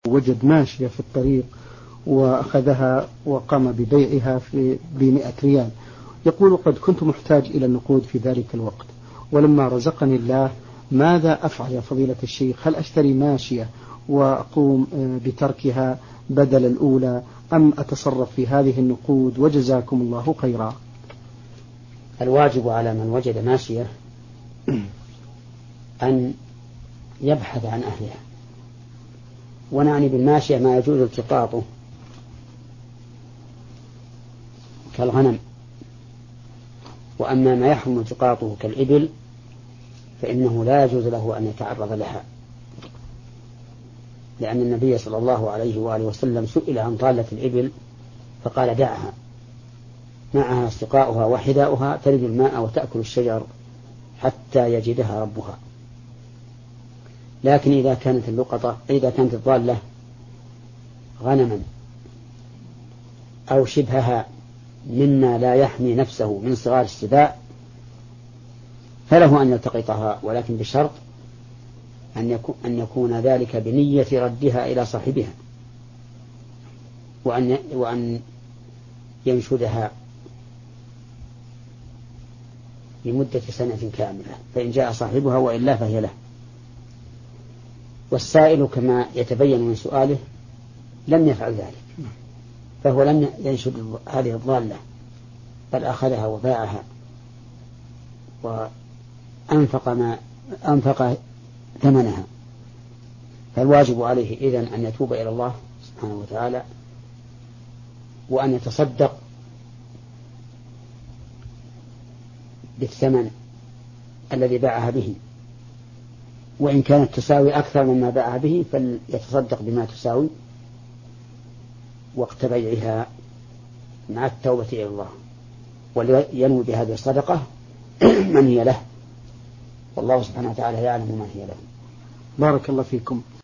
وجد ماشية في الطريق وأخذها وقام ببيعها ب100 ريال. يقول قد كنت محتاج إلى النقود في ذلك الوقت، ولما رزقني الله ماذا أفعل يا فضيلة الشيخ؟ هل أشتري ماشية وأقوم بتركها بدل الأولى أم أتصرف في هذه النقود؟ وجزاكم الله خيرا. الواجب على من وجد ماشية أن يبحث عن أهلها، ونعني بالماشية ما يجوز التقاطه كالغنم، وأما ما يحرم التقاطه كالإبل فإنه لا يجوز له أن يتعرض لها، لأن النبي صلى الله عليه وآله وسلم سئل عن ضالة الإبل فقال دعها، معها سقاؤها وحذاؤها ترد الماء وتأكل الشجر حتى يجدها ربها. لكن إذا كانت الضالة غنما أو شبهها مما لا يحمي نفسه من صغار السباع فله أن يلتقطها، ولكن بشرط أن يكون ذلك بنية ردها إلى صاحبها، وأن ينشدها لمدة سنة كاملة، فإن جاء صاحبها وإلا فهي له. والسائل كما يتبين من سؤاله لم يفعل ذلك، فهو لم ينشد هذه الضالة بل أخذها وباعها وأنفق ثمنها. فالواجب عليه إذن أن يتوب إلى الله سبحانه وتعالى وأن يتصدق بالثمن الذي باعها به، وإن كانت تساوي أكثر مما باعها به فليتصدق بما تساوي وقت بيعها مع التوبة إلى الله، ولينوي بهذه الصدقة من هي له، والله سبحانه وتعالى يعلم من هي له. بارك الله فيكم.